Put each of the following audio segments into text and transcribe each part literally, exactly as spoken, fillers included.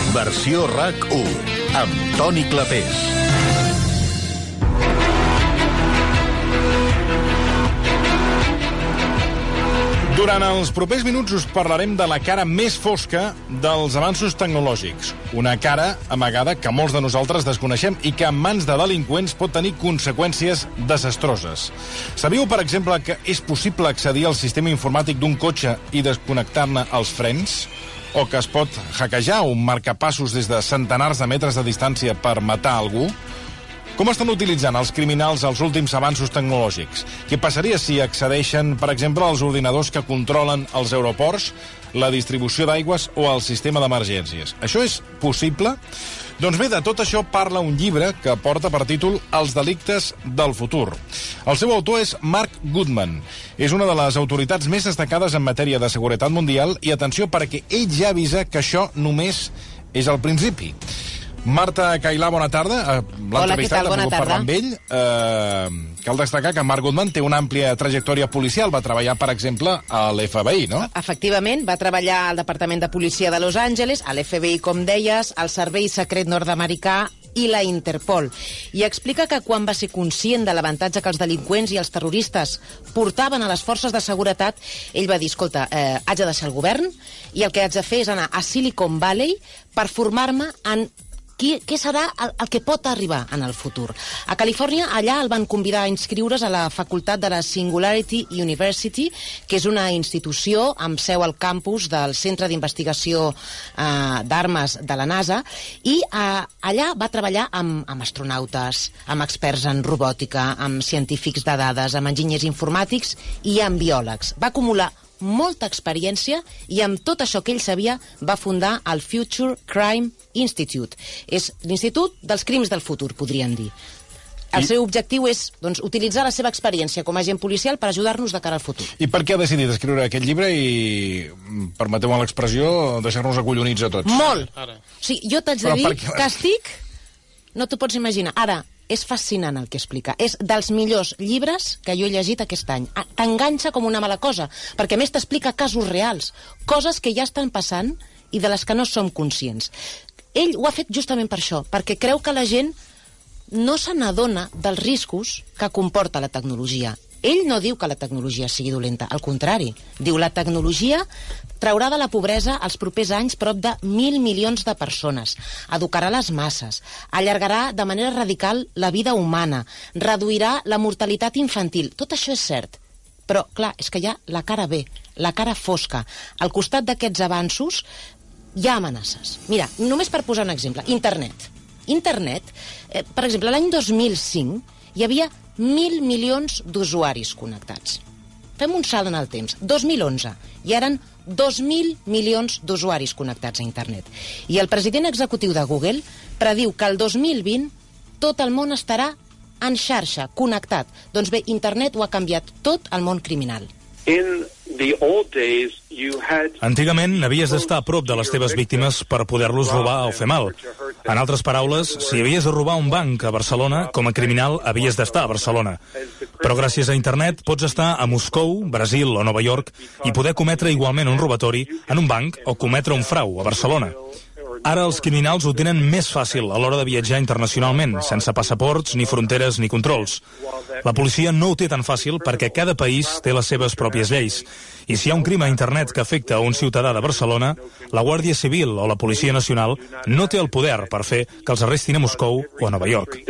Versió RAC u, amb Toni Clapés. Durant els propers minuts us parlarem de la cara més fosca dels avanços tecnològics. Una cara amagada que molts de nosaltres desconeixem i que en mans de delinqüents pot tenir conseqüències desastroses. Sabíeu, per exemple, que és possible accedir al sistema informàtic d'un cotxe i desconnectar-ne els frens? O que es pot hackejar un marcapassos des de centenars de metres de distància per matar algú? Com estan utilitzant els criminals els últims avanços tecnològics? Què passaria si accedeixen, per exemple, als ordinadors que controlen els aeroports, la distribució d'aigües o el sistema d'emergències? Això és possible? Doncs bé, de tot això parla un llibre que porta per títol Els delictes del futur. El seu autor és Mark Goodman. És una de les autoritats més destacades en matèria de seguretat mundial i atenció perquè ell ja avisa que això només és el principi. Marta Cailà, bona tarda. Hola, què tal? Bona tarda. Parlar amb ell. Eh, cal destacar que Mark Goodman té una àmplia trajectòria policial. Va treballar, per exemple, a l'F B I, no? Efectivament, va treballar al Departament de Policia de Los Angeles, a l'F B I, com deies, al Servei Secret Nord-Americà i la Interpol. I explica que quan va ser conscient de l'avantatge que els delinqüents i els terroristes portaven a les forces de seguretat, ell va dir, escolta, eh, haig de deixar el govern i el que haig de fer és anar a Silicon Valley per formar-me en Qui, què serà el, el que pot arribar en el futur. A Califòrnia, allà el van convidar a inscriure's a la facultat de la Singularity University, que és una institució amb seu al campus del Centre d'Investigació eh, d'Armes de la NASA, i eh, allà va treballar amb, amb astronautes, amb experts en robòtica, amb científics de dades, amb enginyers informàtics i amb biòlegs. Va acumular molta experiència i amb tot això que ell sabia va fundar el Future Crime Institute. És l'Institut dels Crims del Futur, podríem dir. El I... seu objectiu és doncs, utilitzar la seva experiència com a agent policial per ajudar-nos de cara al futur. I per què ha decidit escriure aquest llibre i, permeteu-me l'expressió, deixar-nos acollonits a tots? Molt! Ara. Sí, jo t'haig de dir que estic... No t'ho pots imaginar. Ara, és fascinant el que explica. És dels millors llibres que jo he llegit aquest any. T'enganxa com una mala cosa, perquè a més t'explica casos reals, coses que ja estan passant i de les que no som conscients. Ell ho ha fet justament per això, perquè creu que la gent no se n'adona dels riscos que comporta la tecnologia. Ell no diu que la tecnologia sigui dolenta, al contrari. Diu la tecnologia traurà de la pobresa els propers anys prop de mil milions de persones, educarà les masses, allargarà de manera radical la vida humana, reduirà la mortalitat infantil. Tot això és cert, però, clar, és que hi ha la cara B, la cara fosca. Al costat d'aquests avanços hi ha amenaces. Mira, només per posar un exemple, internet. Internet, eh, per exemple, l'any dos mil cinc hi havia mil milions d'usuaris connectats. Fem un salt en el temps. dos mil onze, hi eren dos mil milions d'usuaris connectats a internet. I el president executiu de Google prediu que el dos mil vint tot el món estarà en xarxa, connectat. Doncs bé, internet ho ha canviat tot el món criminal. Antigament havies d'estar a prop de les teves víctimes per poder-los robar o fer mal. En altres paraules, si havies de robar un banc a Barcelona, com a criminal havies d'estar a Barcelona. Però gràcies a internet pots estar a Moscou, Brasil o Nova York i poder cometre igualment un robatori en un banc o cometre un frau a Barcelona. Ara els criminals ho tenen més fàcil a l'hora de viatjar internacionalment, sense passaports, ni fronteres, ni controls. La policia no ho té tan fàcil perquè cada país té les seves pròpies lleis. I si hi ha un crim a internet que afecta a un ciutadà de Barcelona, la Guàrdia Civil o la Policia Nacional no té el poder per fer que els arrestin a Moscou o a Nova York.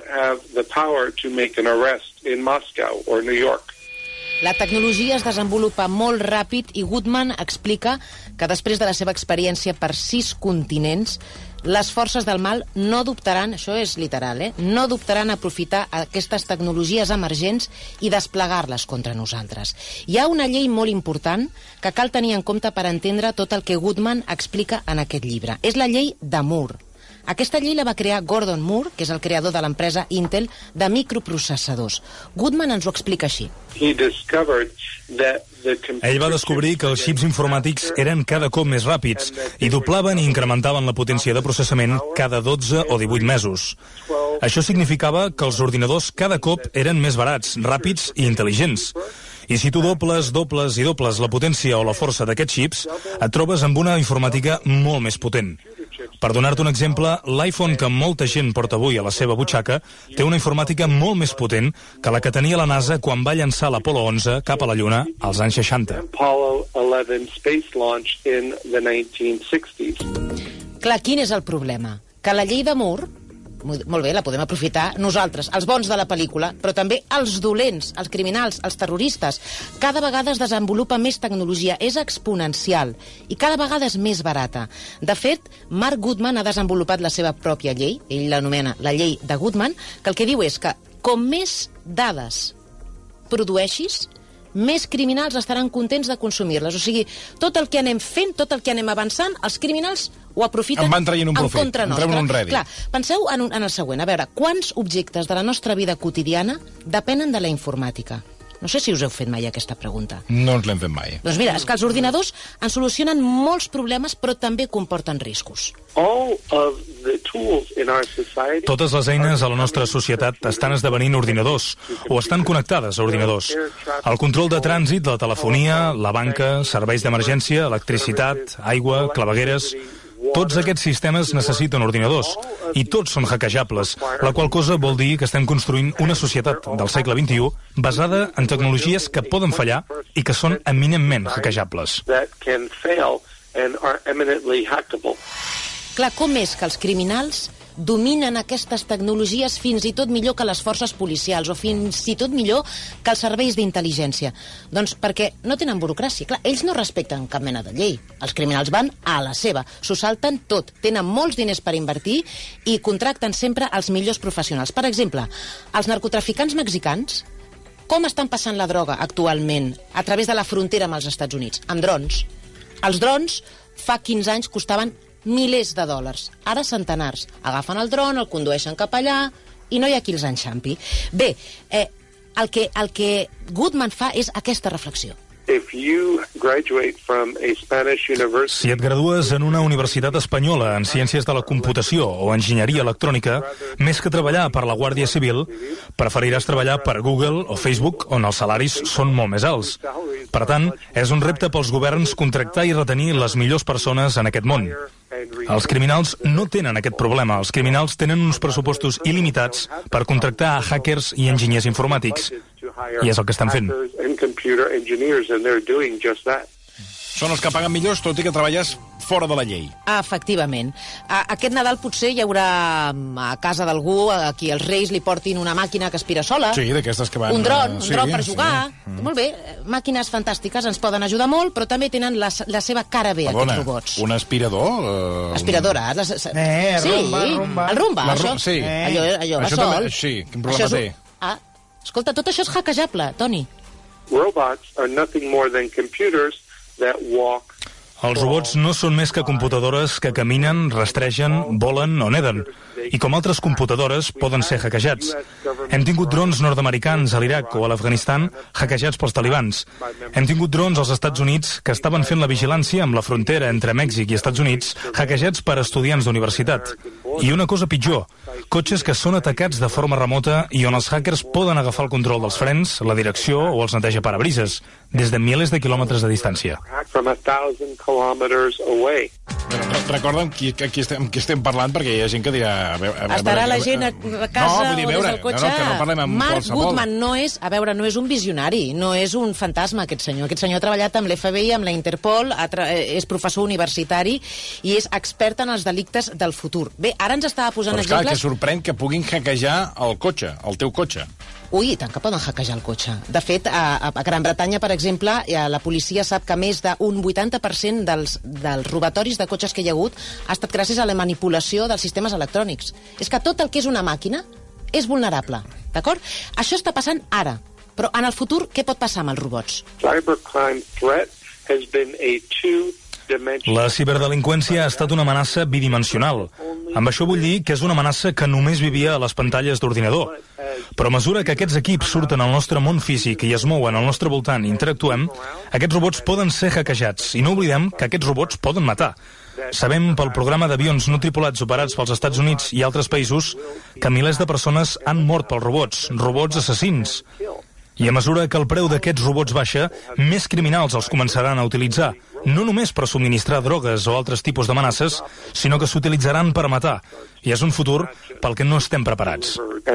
La tecnologia es desenvolupa molt ràpid i Goodman explica que després de la seva experiència per sis continents, les forces del mal no dubtaran, això és literal, eh? no dubtaran a aprofitar aquestes tecnologies emergents i desplegar-les contra nosaltres. Hi ha una llei molt important que cal tenir en compte per entendre tot el que Goodman explica en aquest llibre. És la llei de Moore. Aquesta llei la va crear Gordon Moore, que és el creador de l'empresa Intel de microprocessadors. Goodman ens ho explica així. Ell va descobrir que els xips informàtics eren cada cop més ràpids i doblaven i incrementaven la potència de processament cada dotze o divuit mesos. Això significava que els ordinadors cada cop eren més barats, ràpids i intel·ligents. I si tu dobles, dobles i dobles la potència o la força d'aquests xips, et trobes amb una informàtica molt més potent. Per donar-te un exemple, l'iPhone que molta gent porta avui a la seva butxaca té una informàtica molt més potent que la que tenia la NASA quan va llançar l'Apollo onze cap a la Lluna als anys seixanta. Clar, quin és el problema? Que la llei de Moore, molt bé, la podem aprofitar nosaltres, els bons de la pel·lícula, però també els dolents, els criminals, els terroristes. Cada vegada es desenvolupa més tecnologia, és exponencial, i cada vegada és més barata. De fet, Mark Goodman ha desenvolupat la seva pròpia llei, ell l'anomena la llei de Goodman, que el que diu és que com més dades produeixis, més criminals estaran contents de consumir-les. O sigui, tot el que anem fent, tot el que anem avançant, els criminals ho aprofiten en van traient un en profit, contra nostra. En un rèdit. Clar, penseu en, un, en el següent. A veure, quants objectes de la nostra vida quotidiana depenen de la informàtica? No sé si us heu fet mai aquesta pregunta. No ens l'hem fet mai. Doncs mira, és que els ordinadors ens solucionen molts problemes, però també comporten riscos. Totes les eines a la nostra societat estan esdevenint ordinadors o estan connectades a ordinadors. El control de trànsit, la telefonia, la banca, serveis d'emergència, electricitat, aigua, clavegueres... Tots aquests sistemes necessiten ordinadors i tots són hackejables, la qual cosa vol dir que estem construint una societat del segle vint-i-u basada en tecnologies que poden fallar i que són eminentment hackejables. Clar, com és que els criminals dominen aquestes tecnologies fins i tot millor que les forces policials o fins i tot millor que els serveis d'intel·ligència? Doncs perquè no tenen burocràcia. Clar, ells no respecten cap mena de llei. Els criminals van a la seva, s'ho salten tot, tenen molts diners per invertir i contracten sempre els millors professionals. Per exemple, els narcotraficants mexicans, com estan passant la droga actualment a través de la frontera amb els Estats Units? Amb drons. Els drons fa quinze anys costaven milers de dòlars. Ara centenars. Agafen el dron, el condueixen cap allà i no hi ha qui els enxampi. Bé, eh, el, que, el que Goodman fa és aquesta reflexió. Si et gradues en una universitat espanyola en ciències de la computació o enginyeria electrònica, més que treballar per la Guàrdia Civil, preferiràs treballar per Google o Facebook, on els salaris són molt més alts. Per tant, és un repte pels governs contractar i retenir les millors persones en aquest món. Els criminals no tenen aquest problema. Els criminals tenen uns pressupostos il·limitats per contractar a hackers i enginyers informàtics. I és el que estan fent. Són els que paguen millors, tot i que treballes fora de la llei. Efectivament. Aquest Nadal potser hi haurà a casa d'algú a qui els Reis li portin una màquina que aspira sola. Sí, d'aquestes que van... Un dron, un sí, dron per jugar. Sí. Molt bé, màquines fantàstiques, ens poden ajudar molt, però també tenen la, la seva cara bé, Perdona, aquests robots. un aspirador? Uh... Aspiradora. Les, eh, sí, rumba, rumba. El rumba, La això. ru sí. Eh. Allò, allò va això sol. També, sí, quin problema té? Un... Ah, escolta, tot això és hackejable, Toni. Robots are nothing more than computers that walk. Els robots no són més que computadores que caminen, rastregen, volen o neden. I com altres computadores, poden ser hackejats. Hem tingut drons nord-americans a l'Iraq o a l'Afganistan hackejats pels talibans. Hem tingut drons als Estats Units que estaven fent la vigilància amb la frontera entre Mèxic i Estats Units hackejats per estudiants d'universitat. I una cosa pitjor, cotxes que són atacats de forma remota i on els hackers poden agafar el control dels frens, la direcció o els neteja parabrises, des de milers de quilòmetres de distància. Recorda'm qui, qui, estem, qui estem parlant, perquè hi ha gent que dirà... A veure, a veure, Estarà la gent a casa no, dir, o des del cotxe... No, no, que no parlem amb Mark qualsevol. Goodman no és, a veure, no és un visionari, no és un fantasma, aquest senyor. Aquest senyor ha treballat amb l'F B I, amb la Interpol, és professor universitari i és expert en els delictes del futur. Bé, ara ens estava posant Però esclar, exemples... que sorprèn que puguin hackejar el cotxe, el teu cotxe. Ui, i tant que poden hackejar el cotxe. De fet, a, a Gran Bretanya, per exemple, la policia sap que més d'un vuitanta per cent dels, dels robatoris de cotxes que hi ha hagut ha estat gràcies a la manipulació dels sistemes electrònics. És que tot el que és una màquina és vulnerable, d'acord? Això està passant ara, però en el futur què pot passar amb els robots? Cybercrime threat has been a two La ciberdelinqüència ha estat una amenaça bidimensional. Amb això vull dir que és una amenaça que només vivia a les pantalles d'ordinador. Però a mesura que aquests equips surten al nostre món físic i es mouen al nostre voltant i interactuem, aquests robots poden ser hackejats. I no oblidem que aquests robots poden matar. Sabem pel programa d'avions no tripulats operats pels Estats Units i altres països que milers de persones han mort pels robots, robots assassins. I a mesura que el preu d'aquests robots baixa, més criminals els començaran a utilitzar, no només per subministrar drogues o altres tipus d'amenaces, sinó que s'utilitzaran per matar. I és un futur pel que no estem preparats.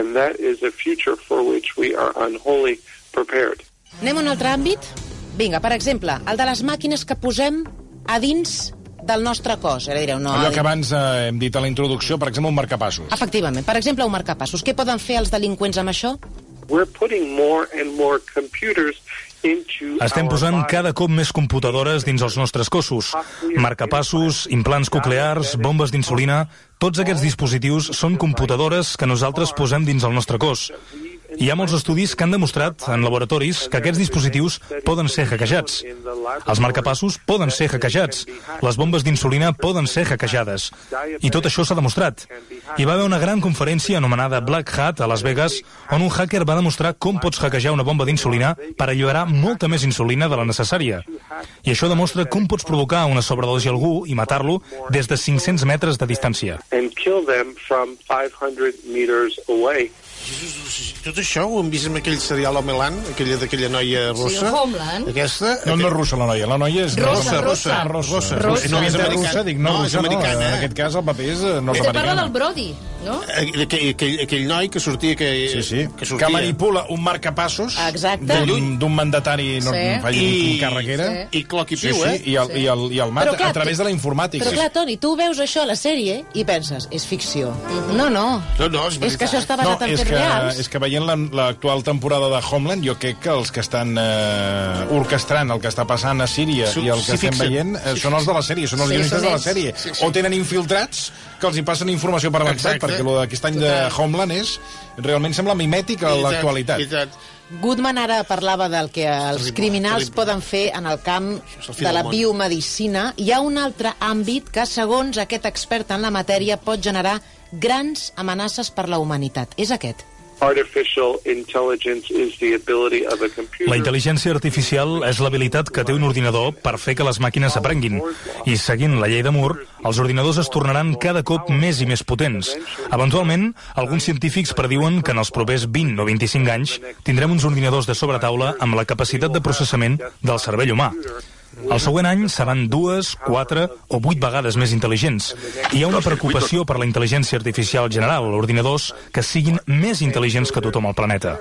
Anem a un altre àmbit? Vinga, per exemple, el de les màquines que posem a dins del nostre cos. Ara direu, no, allò que abans eh, hem dit a la introducció, per exemple, un marcapassos. Efectivament. Per exemple, un marcapassos. Què poden fer els delinqüents amb això? We're putting more and more computers into Estem posant cada cop més computadores dins els nostres cossos. Marcapassos, implants coclears, bombes d'insulina... Tots aquests dispositius són computadores que nosaltres posem dins el nostre cos. Hi ha molts estudis que han demostrat, en laboratoris, que aquests dispositius poden ser hackejats. Els marcapassos poden ser hackejats. Les bombes d'insulina poden ser hackejades. I tot això s'ha demostrat. Hi va haver una gran conferència anomenada Black Hat a Las Vegas, on un hacker va demostrar com pots hackejar una bomba d'insulina per alliberar molta més insulina de la necessària. I això demostra com pots provocar una sobredosi a algú i matar-lo des de cinc-cents metres de distància. And kill them from five hundred meters away. Jesus, tot això ho hem vist en aquell serial Homeland, aquella d'aquella noia russa. Sí, Homeland. Aquesta... No, no és russa la noia, la noia és... Rossa, rossa. Ah, rossa. Rossa. No, és americana. russa, dic, no, No, és russa, no. americana. En aquest cas el paper és Vostè nord-americana. parla del Brody, no? Aquell, aquell, aquell noi que sortia... Que, Sí, sí, que, que sortia. manipula un marcapassos Exacte. d'un d'un mandatari no, Sí. faci I- carreguera. I cloc i Sí, piu, sí, eh? i el, i el, i el mata Però clar, a través de la informàtica. Però clar, Toni, tu veus això a la sèrie i penses, és ficció. No, no. No, no, és És que això està No, basat en és fets que, reals. és que veient la- l'actual temporada de Homeland, jo crec que els que estan eh, orquestrant el que està passant a Síria Sí, i el que sí, estem fixa't. veient eh, són els de la sèrie, són els Sí, guionistes són de la ells. sèrie. Sí, sí. O tenen infiltrats que els hi passen informació per avançat, Exacte. perquè el d'aquest any de Homeland és... Realment sembla mimètic a l'actualitat. Goodman ara parlava del que els Terrible, criminals terrible. poden fer en el camp és el fi de del la món. biomedicina. Hi ha un altre àmbit que, segons aquest expert en la matèria, pot generar grans amenaces per la humanitat. És aquest. Artificial intelligence is the ability of a computer. La intel·ligència artificial és l'habilitat que té un ordinador per fer que les màquines aprenguin. I seguint la llei de Moore, els ordinadors es tornaran cada cop més i més potents. Eventualment, alguns científics prediuen que en els propers vint o vint-i-cinc anys tindrem uns ordinadors de sobretaula amb la capacitat de processament del cervell humà. El següent any seran dues, quatre o vuit vegades més intel·ligents. I hi ha una preocupació per la intel·ligència artificial general, ordinadors que siguin més intel·ligents que tothom al planeta.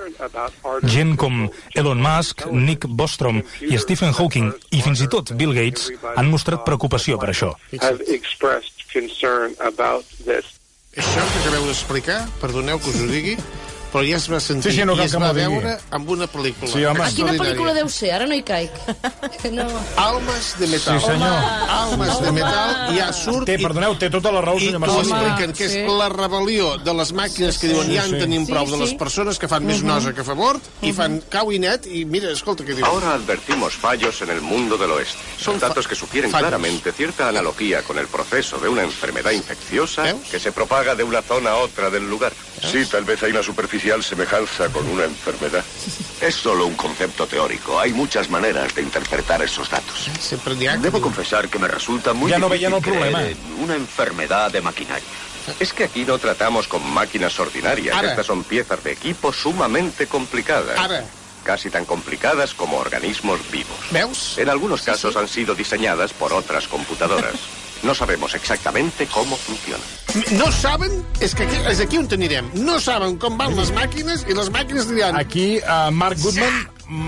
Gent com Elon Musk, Nick Bostrom i Stephen Hawking, i fins i tot Bill Gates, han mostrat preocupació per això. Have expressed concern about this. Això que acabeu d'explicar, perdoneu que us ho digui, però ja es va sentir Sí, sí, no i cal es que va m'ho digui. veure amb una pel·lícula. Sí, home. A quina extraordinària. pel·lícula deu ser? Ara no hi caic. No. Almes de metal. Sí, senyor. Almes de metal, ja surt... Té, i- perdoneu, té tota la raó, I senyor t'ho Marcelí. expliquen, que és sí. la rebel·lió de les màquines que diuen ja en sí. tenim prou Sí, de les sí. persones que fan més nosa que favor i fan cau i net i mira, escolta què diu. Ahora advertimos fallos en el mundo del oeste. Son datos que sugieren Fallos. claramente cierta analogía con el proceso de una enfermedad infecciosa ¿Veus? que se propaga de una zona a otra del lugar. Sí, tal vez hay una superficial semejanza con una enfermedad. Es solo un concepto teórico. Hay muchas maneras de interpretar esos datos. Sempre n'hi ha que Debo diuen. confesar que me resulta muy Ya no difícil veían el problema. creer en una enfermedad de maquinaria. Es que aquí no tratamos con máquinas ordinarias. Ara. Estas son piezas de equipo sumamente complicadas. Ara. Casi tan complicadas como organismos vivos. Veus? En algunos casos han sido diseñadas por otras computadoras. No sabemos exactamente cómo funcionan. No saben, és que aquí, és aquí on anirem. No saben com van les màquines i les màquines diran... Aquí, uh, Mark Goodman... mm,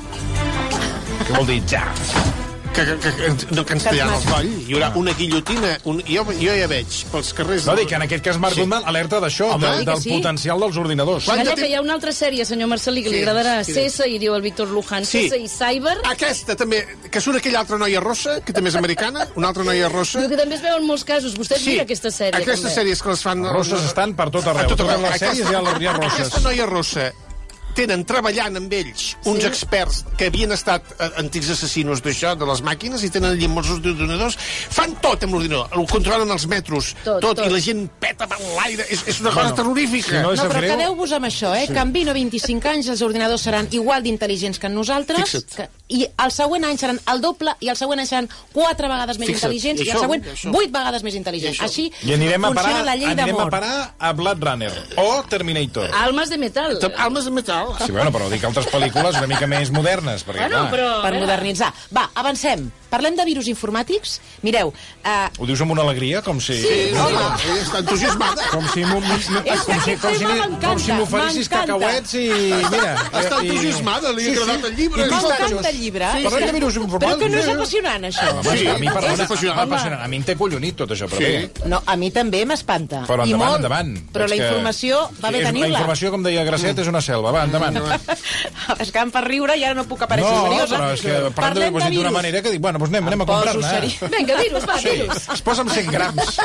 Què vol dir, ja? Que, que, que, que no, que ens tallaran el coll. Hi haurà una guillotina. Un, jo, jo ja veig pels carrers... No, dic que en aquest cas Mark Sí. Goodman alerta d'això, Home, de, que del sí. potencial dels ordinadors. Quan- Calla, de que temps- hi ha una altra sèrie, senyor Marcelí, que li Sí, agradarà. sí. C S I, diu el Víctor Luján. Sí. C S I Cyber. Aquesta també, que surt aquella altra noia rossa, que també és americana, una altra noia rossa. Diu que també es veu en molts casos. Vostè sí. mira aquesta sèrie. Aquestes també. sèries que les fan... Rosses estan per tot arreu. A tot arreu. Totes les sèries hi ha, hi ha rosses. Aquesta noia rossa tenen treballant amb ells uns Sí. experts que havien estat eh, antics assassinos d'això, de les màquines, i tenen allà molts ordinadors. Fan tot amb l'ordinador. El controlen els metros, Tot, tot, tot. i la gent peta per l'aire. És, és una cosa Bueno, terrorífica. si no és- No, sap però greu? quedeu-vos amb això, eh? Que en vint o vint-i-cinc anys els ordinadors seran igual d'intel·ligents que nosaltres, Fixa't. que, i el següent any seran el doble, i el següent any seran quatre vegades més Fixa't. intel·ligents, I i el això, següent i això. vuit vegades més intel·ligents. I això. Així I anirem a funciona parar, la llei anirem a d'amor. parar a Blade Runner o Terminator. Almes de metal. Almes de metal. igual. Sí, bueno, però dic altres pel·lícules una mica més modernes, perquè, Bueno, clar, però... Per modernitzar. Va, avancem. Parlem de virus informàtics. Mireu, eh, ho dius amb una alegria, com si... Sí, home, ella està entusiasmada. Com si m'ho- m'ho- És que com si, aquest com si, tema li- m'encanta, com si m'oferissis m'encanta. cacauets i... Mira... Està i- entusiasmada, li ha Sí, agradat sí. el llibre. I m'encanta pistatxos. el llibre. Sí, Parlem de virus Però informàtics. que no és apassionant, això. Home, Sí, a mi, perdona, és apassionant. home, apassionant. A mi em té collonit tot això, però Sí. bé. No, a mi també m'espanta. Però I endavant, molt. endavant. Però És la que- informació va bé És- La tenir-la. informació, com deia Gracet, és una selva. Va, endavant. Es que em fa riure i ara no puc aparèixer No, seriosa. però és que parlem de, d'una manera que dic, bueno, doncs anem, anem a Em poso comprar-ne. seri- Vinga, virus, va, virus. Es posa amb cent grams.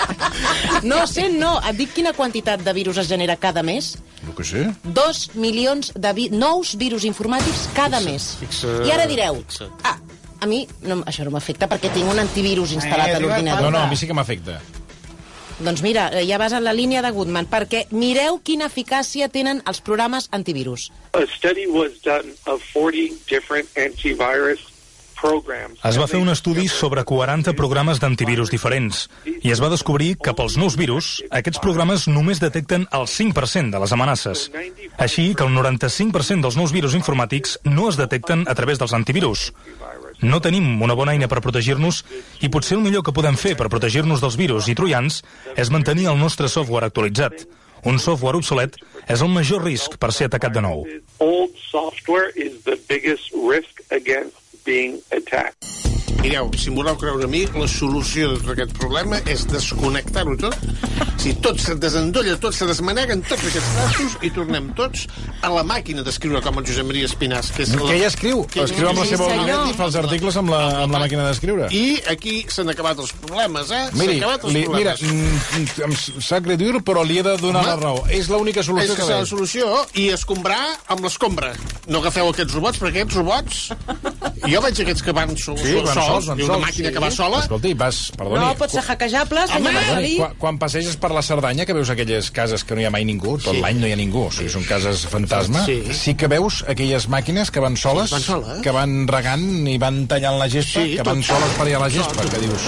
No, cent no. Et dic quina quantitat de virus es genera cada mes. No que sé. Dos milions de vi nous virus informàtics cada mes. fixa- I ara direu, fixa. ah, a mi no, això no m'afecta perquè tinc un antivirus instal·lat a l'ordinador. No, no, a mi sí que m'afecta. Doncs mira, eh, ja vas en la línia de Goodman, perquè mireu quina eficàcia tenen els programes antivirus. A study was done of forty different antivirus programs. Es va fer un estudi sobre quaranta programes d'antivirus diferents i es va descobrir que pels nous virus aquests programes només detecten el cinc per cent de les amenaces. Així que el noranta-cinc per cent dels nous virus informàtics no es detecten a través dels antivirus. No tenim una bona eina per protegir-nos i potser el millor que podem fer per protegir-nos dels virus i troians és mantenir el nostre software actualitzat. Un software obsolet és el major risc per ser atacat de nou. Old software is the biggest risk against being attacked. Mireu, si em voleu creure a mi, la solució d'aquest problema és desconnectar-ho tot. Si tot se desendolla, tot se desmaneguen tots aquests trastos i tornem tots a la màquina d'escriure com el Josep Maria Espinàs. Que, és la... Que ella escriu. Que- Escriu amb la Sí, seva senyor. ordinador i fa els articles amb la, amb la màquina d'escriure. I aquí s'han acabat els problemes, eh? Miri, S'han acabat els li, mira, problemes. mm, em sap greu dir-ho, però li he de donar Home, la raó. És l'única solució És que la veig. solució i escombrar amb l'escombra. No agafeu aquests robots, perquè aquests robots... Jo veig aquests que van sol, Sí, sol, van sols, sols, van i una sols. màquina Sí. que va sola. Escolti, vas, perdoni... No pot ser hackejables, senyor Home, Marcelí. Quan, quan passeges per la Cerdanya, que veus aquelles cases que no hi ha mai ningú, tot Sí. l'any no hi ha ningú, o sigui, són cases fantasma, Sí. sí que veus aquelles màquines que van soles, Sí, van sola, eh? que van regant i van tallant la gespa, Sí, que tot. van soles per allà a la gespa, que dius...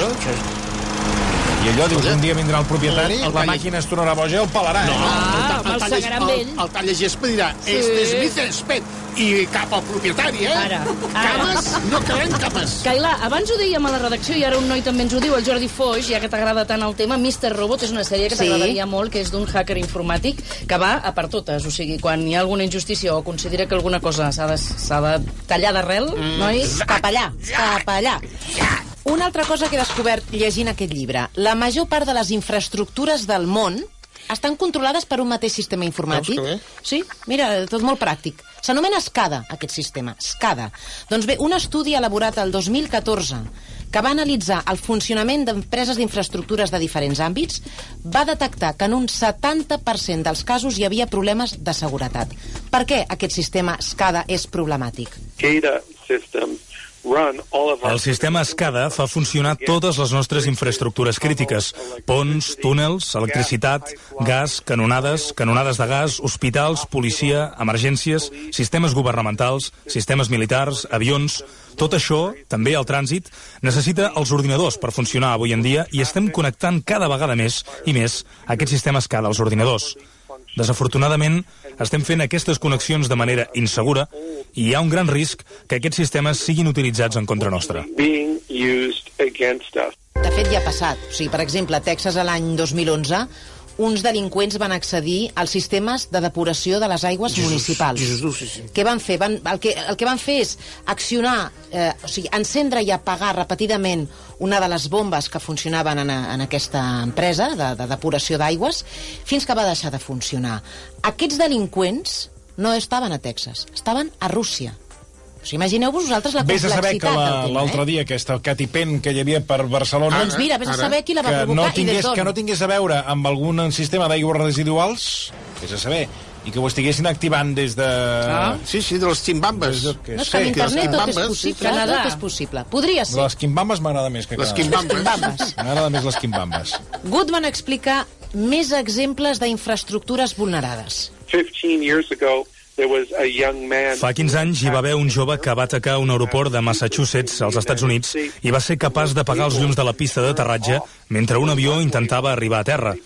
I allò, dius, un dia vindrà el propietari, El- el la talla- màquina es tornarà boja i el pelarà. No, eh? Ah, el, me'l talla- segarà amb el, ell. el talla gespa dirà, este és mi césped, i cap al propietari, eh? Ara, ara. Cames, no caben cames. Cailà, abans ho dèiem a la redacció i ara un noi també ens ho diu, el Jordi Foix, ja que t'agrada tant el tema, mister Robot és una sèrie que Sí. t'agradaria molt, que és d'un hacker informàtic que va a per totes, o sigui, quan hi ha alguna injustícia o considera que alguna cosa s'ha de, s'ha de tallar d'arrel, mm. noi, Cap allà, cap allà. Una altra cosa que he descobert llegint aquest llibre. La major part de les infraestructures del món estan controlades per un mateix sistema informàtic. Veus que bé? Sí, mira, tot molt pràctic. S'anomena SCADA, aquest sistema, SCADA. Doncs bé, un estudi elaborat el dos mil catorze que va analitzar el funcionament d'empreses d'infraestructures de diferents àmbits va detectar que en un setanta per cent dels casos hi havia problemes de seguretat. Per què aquest sistema SCADA és problemàtic? SCADA systems run all of our... El sistema SCADA fa funcionar totes les nostres infraestructures crítiques. Ponts, túnels, electricitat, gas, canonades, canonades de gas, hospitals, policia, emergències, sistemes governamentals, sistemes militars, avions... Tot això, també el trànsit, necessita els ordinadors per funcionar avui en dia i estem connectant cada vegada més i més aquest sistema SCADA als ordinadors. Desafortunadament, estem fent aquestes connexions de manera insegura i hi ha un gran risc que aquests sistemes siguin utilitzats en contra nostra. being used against us. De fet, ja ha passat. O sigui, per exemple, a Texas l'any dos mil onze uns delinqüents van accedir als sistemes de depuració de les aigües Jesús, municipals. Jesús, sí, sí. Què van fer? Van, el, que, el que van fer és accionar, eh, o sigui, encendre i apagar repetidament una de les bombes que funcionaven en, a, en aquesta empresa de, de depuració d'aigües fins que va deixar de funcionar. Aquests delinqüents no estaven a Texas, estaven a Rússia. O sigui, imagineu-vos vosaltres la Vés a saber que complexitat la- del tema, l'altre eh? dia aquesta catipent que hi havia per Barcelona... Doncs mira, vés a Ara, saber qui la va que provocar no i des tingués, d'on. que no tingués a veure amb algun sistema d'aigües residuals, vés a saber, i que ho estiguessin activant des de... Ah. Sí, sí, de les ximbambes. Des de- que No, és sé, que amb que internet tot és quimbambes, possible, Canadà. tot és possible. Podria ser. Les quimbambes m'agrada més que Les Canadà. quimbambes. M'agrada més les quimbambes. Goodman explica més exemples d'infraestructures vulnerades. fifteen years ago, there was a young man... Fa quinze anys hi va haver un jove que va atacar un aeroport de Massachusetts, als Estats Units, i va ser capaç d'apagar els llums de la pista d'aterratge mentre un avió intentava arribar a terra.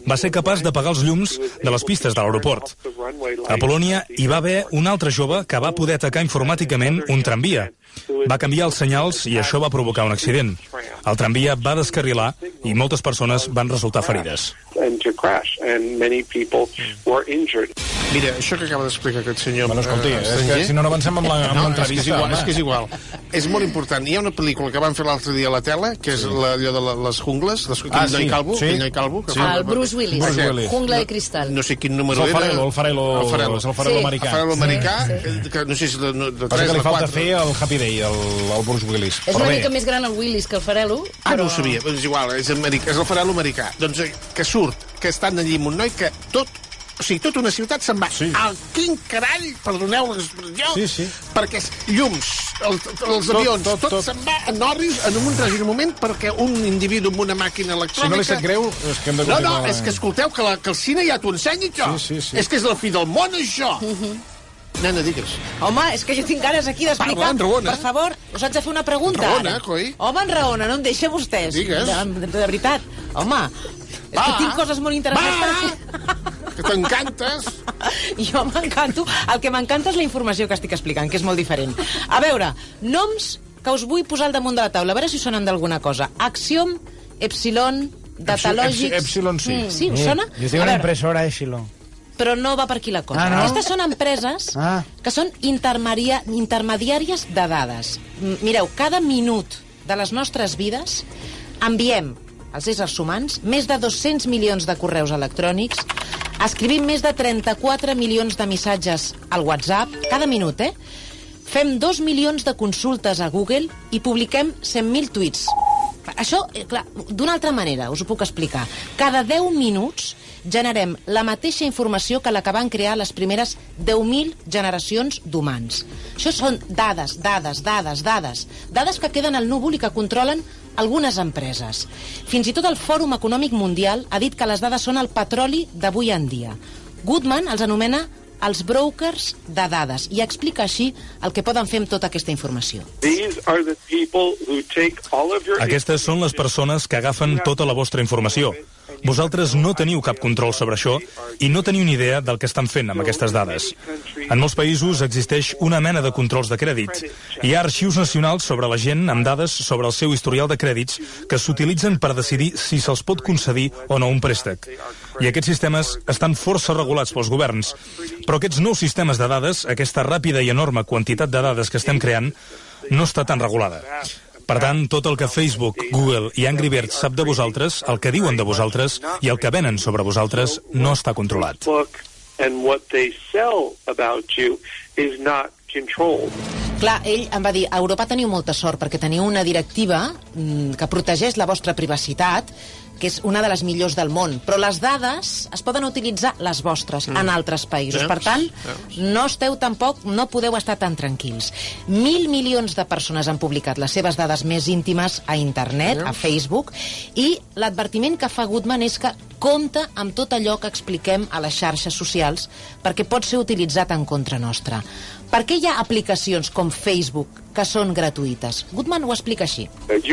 va ser capaç d'apagar els llums de les pistes de l'aeroport. A Polònia hi va haver un altre jove que va poder atacar informàticament un tramvia. Va canviar els senyals i això va provocar un accident. El tramvia va descarrilar i moltes persones van resultar ferides. Mira, això que acaba d'explicar aquest senyor... Bueno, escolti, eh, és que si no, no avancem amb l'entrevista. No, és que és igual, és que és igual. És molt important. Hi ha una pel·lícula que van fer l'altre dia a la tele, que és sí. la, allò de la, les jungles, les, ah, sí, calvo, sí. calvo, que sí. El Bruce Willis, Bruce Willis. Jungla de cristal. No sé quin número era. El farelo, el farelo, el farelo sí. americà. El farelo americà, sí. que no sé si de, de tres que li falta fer el Happy Day, el, el Bruce Willis. És una mica més gran el Willis que el farelo, però... Ah, no ho sabia, és igual, és, americà, és el farelo americà. Doncs que surt, que estan allí amb un noi que tot... O sigui, tota una ciutat se'n va sí. al quin carall, perdoneu l'expressió, sí, sí. perquè llums, el, els avions, tot, tot, tot, tot se'n va a Norris en un tràgic moment perquè un individu amb una màquina electrònica... Si no li sap greu, és que hem de continuar... No, no, la... és que escolteu, que, la, que el cine ja t'ho ensenya, això. Sí, sí, sí. És que és la fi del món, això. Uh-huh. Nena, digues. Home, és que jo tinc ganes aquí d'explicar. Per favor, us haig de fer una pregunta. Raona, coi. Home, en raona, no em deixa vostès. Digues. De, de, de veritat. Home, és va, que tinc coses molt interessants per fer. Que t'encantes. Jo m'encanto. El que m'encanta és la informació que estic explicant, que és molt diferent. A veure, noms que us vull posar al damunt de la taula, a veure si sonen d'alguna cosa. Axiom, Epsilon, Datalògics... Epsilon, sí. Mm, sí, us sona? Jo tinc una impressora Epsilon. Però no va per aquí la cosa. Ah, no? Aquestes són empreses ah. que són intermediàries de dades. Mireu, cada minut de les nostres vides enviem als éssers humans més de dos-cents milions de correus electrònics, escrivim més de trenta-quatre milions de missatges al WhatsApp, cada minut, eh? Fem dos milions de consultes a Google i publiquem cent mil tuits. Això, clar, d'una altra manera, us ho puc explicar. Cada deu minuts generem la mateixa informació que la que van crear les primeres deu mil generacions d'humans. Això són dades, dades, dades, dades. Dades que queden al núvol i que controlen algunes empreses. Fins i tot el Fòrum Econòmic Mundial ha dit que les dades són el petroli d'avui en dia. Goodman els anomena els brokers de dades i explica així el que poden fer amb tota aquesta informació. Aquestes són les persones que agafen tota la vostra informació. Vosaltres no teniu cap control sobre això i no teniu ni idea del que estan fent amb aquestes dades. En molts països existeix una mena de controls de crèdit. Hi ha arxius nacionals sobre la gent amb dades sobre el seu historial de crèdits que s'utilitzen per decidir si se'ls pot concedir o no un préstec. I aquests sistemes estan força regulats pels governs. Però aquests nous sistemes de dades, aquesta ràpida i enorme quantitat de dades que estem creant, no està tan regulada. Per tant, tot el que Facebook, Google i Angry Birds sap de vosaltres, el que diuen de vosaltres i el que venen sobre vosaltres no està controlat. Clar, ell em va dir, a Europa teniu molta sort perquè teniu una directiva que protegeix la vostra privacitat, que és una de les millors del món, però les dades es poden utilitzar, les vostres, mm. en altres països. Per tant, no esteu tampoc, no podeu estar tan tranquils. Mil milions de persones han publicat les seves dades més íntimes a internet, a Facebook, i l'advertiment que fa Goodman és que compta amb tot allò que expliquem a les xarxes socials perquè pot ser utilitzat en contra nostra. Per què hi ha aplicacions com Facebook que són gratuïtes? Goodman ho explica així.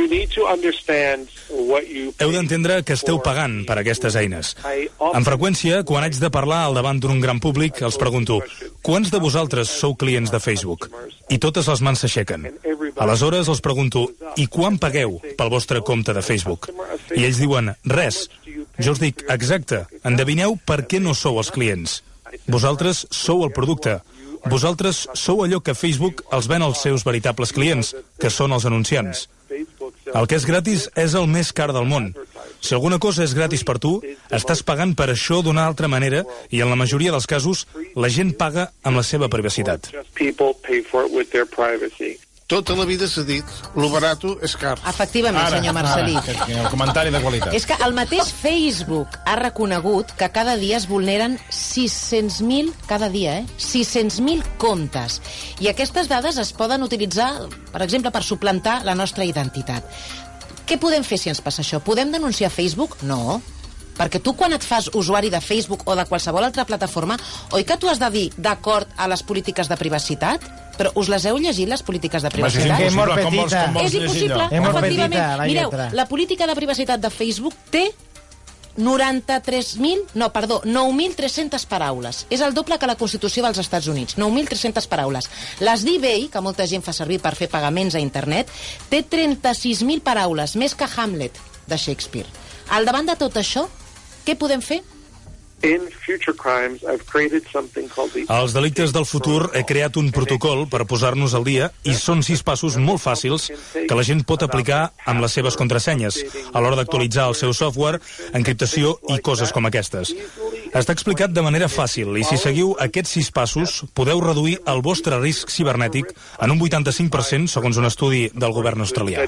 Heu d'entendre que esteu pagant per aquestes eines. Amb freqüència, quan haig de parlar al davant d'un gran públic, els pregunto: quants de vosaltres sou clients de Facebook? I totes les mans s'aixequen. Aleshores els pregunto: i quan pagueu pel vostre compte de Facebook? I ells diuen: res. Jo us dic: exacte, endevineu per què no sou els clients. Vosaltres sou el producte. Vosaltres sou allò que Facebook els ven als seus veritables clients, que són els anunciants. El que és gratis és el més car del món. Si alguna cosa és gratis per tu, estàs pagant per això d'una altra manera i en la majoria dels casos la gent paga amb la seva privacitat. Tota la vida s'ha dit, lo barato és car. Efectivament, ara, senyor Marcelí. Ara, el comentari de qualitat. És que el mateix Facebook ha reconegut que cada dia es vulneren sis-cents mil, cada dia, eh? sis-cents mil comptes. I aquestes dades es poden utilitzar, per exemple, per suplantar la nostra identitat. Què podem fer si ens passa això? Podem denunciar Facebook? No. Perquè tu, quan et fas usuari de Facebook o de qualsevol altra plataforma, oi que tu has de dir d'acord a les polítiques de privacitat? Però us les heu llegit, les polítiques de privacitat? És impossible. És impossible, efectivament. Mireu, la política de privacitat de Facebook té noranta-tres mil, no, perdó, nou mil tres-centes paraules. És el doble que la Constitució dels Estats Units, nou mil tres-centes paraules. Les d'eBay, que molta gent fa servir per fer pagaments a internet, té trenta-sis mil paraules, més que Hamlet, de Shakespeare. Al davant de tot això, què podem fer? Als delictes del futur he creat un protocol per posar-nos al dia i són sis passos molt fàcils que la gent pot aplicar amb les seves contrasenyes a l'hora d'actualitzar el seu software, encriptació i coses com aquestes. Està explicat de manera fàcil i si seguiu aquests sis passos podeu reduir el vostre risc cibernètic en un vuitanta-cinc per cent segons un estudi del govern australià.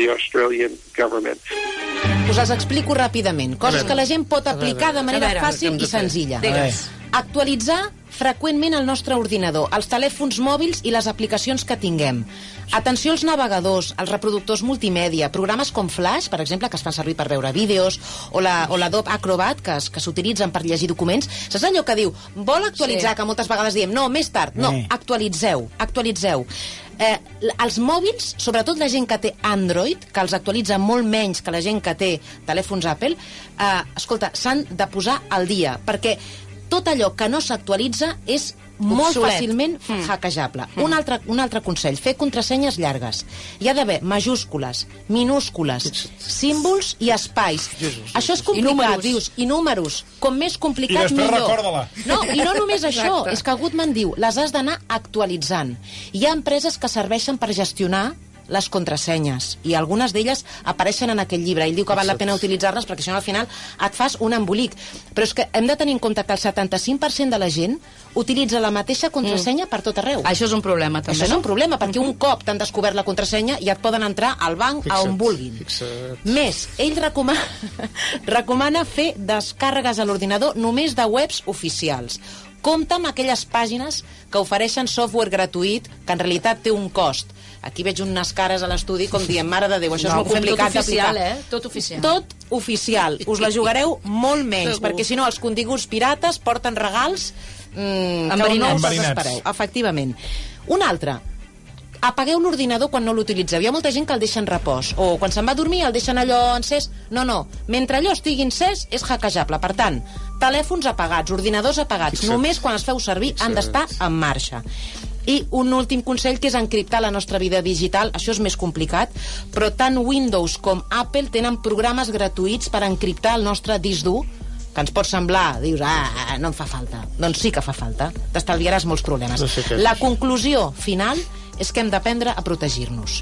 Us els explico ràpidament. Coses que la gent pot aplicar de manera fàcil i senzilla. Actualitzar freqüentment el nostre ordinador, els telèfons mòbils i les aplicacions que tinguem. Atenció als navegadors, als reproductors multimèdia, programes com Flash, per exemple, que es fan servir per veure vídeos, o la, o l'Adobe Acrobat, que, es, que s'utilitzen per llegir documents. Saps allò que diu, vol actualitzar, sí. Que moltes vegades diem, no, més tard. No, sí. actualitzeu, actualitzeu. Eh, els mòbils, sobretot la gent que té Android, que els actualitza molt menys que la gent que té telèfons Apple, eh, escolta, s'han de posar al dia, perquè tot allò que no s'actualitza és molt obsolet. Fàcilment mm. hackejable. Mm. Un, altre, un altre consell, fer contrasenyes llargues. Hi ha d'haver majúscules, minúscules, símbols i espais. Jesus, això és complicat, I números. Dius, i números. Com més complicat, I millor. Recorda-la. No, i no només això, és que Goodman diu, les has d'anar actualitzant. Hi ha empreses que serveixen per gestionar les contrasenyes, i algunes d'elles apareixen en aquell llibre. Ell diu que val la pena utilitzar-les perquè si no al final et fas un embolic. Però és que hem de tenir en compte que el setanta-cinc per cent de la gent utilitza la mateixa contrasenya mm. per tot arreu. Això és un problema, també, Això no? és un problema, perquè mm-hmm. un cop t'han descobert la contrasenya ja et poden entrar al banc fixa't, a on vulguin. Fixa't. Més, ell recomana, recomana fer descàrregues a l'ordinador només de webs oficials. Compte amb aquelles pàgines que ofereixen software gratuït, que en realitat té un cost. Aquí veig unes cares a l'estudi com dient, mare de Déu, això no, és molt complicat d'aplicar. Tot oficial, eh? Tot oficial. Tot oficial. Us la jugareu molt menys, segur. Perquè si no els continguts pirates porten regals mmm, que no us espereu. Efectivament. Un altre. Apagueu l'ordinador quan no l'utilitzeu. Hi ha molta gent que el deixa en repòs. O quan se'n va a dormir el deixen allò encès. No, no. Mentre allò estigui encès és hackejable. Per tant, telèfons apagats, ordinadors apagats. Fixa't. Només quan els feu servir Fixa't. Han d'estar en marxa. I un últim consell, que és encriptar la nostra vida digital. Això és més complicat, però tant Windows com Apple tenen programes gratuïts per encriptar el nostre disc dur, que ens pot semblar, dius, ah, no em fa falta. Doncs sí que fa falta. T'estalviaràs molts problemes. No sé la conclusió final és que hem d'aprendre a protegir-nos.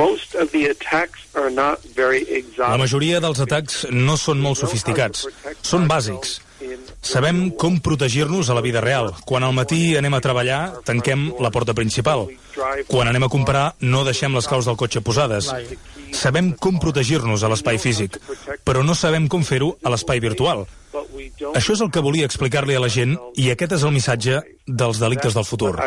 La majoria dels atacs no són molt sofisticats. Són bàsics. Sabem com protegir-nos a la vida real. Quan al matí anem a treballar, tanquem la porta principal. Quan anem a comprar, no deixem les claus del cotxe posades. Sabem com protegir-nos a l'espai físic, però no sabem com fer-ho a l'espai virtual. Això és el que volia explicar-li a la gent, i aquest és el missatge dels delictes del futur.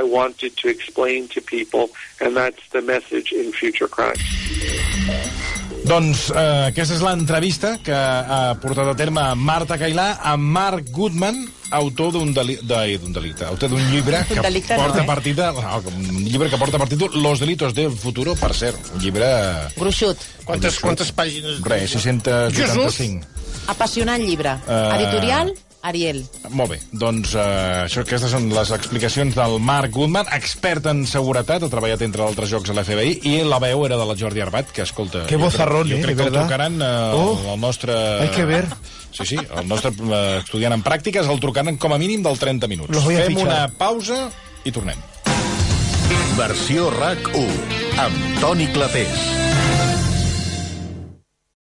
Doncs eh, aquesta és l'entrevista que ha portat a terme Marta Cailà amb Mark Goodman, autor d'un deli de, delicte, autor d'un llibre que delicte, porta no, eh? per títol, no, un llibre que porta per títol Los delitos del futuro, per cert, un llibre gruixut. Quantes, quantes pàgines? Res, sis-cents vuitanta-cinc. Apassionant llibre. Uh... Editorial Ariel. Molt bé, doncs uh, això, aquestes són les explicacions del Mark Goodman, expert en seguretat, ha treballat entre altres jocs a l'F B I, i la veu era de la Jordi Arbat, que escolta... Que vozarrón, jo crec, jo crec eh, que el trucaran uh, oh, el nostre... Hay que ver. Sí, sí, el nostre uh, estudiant en pràctiques el trucaran com a mínim del trenta minuts. Fem una pausa i tornem. Versió RAC u, amb Toni Clapés.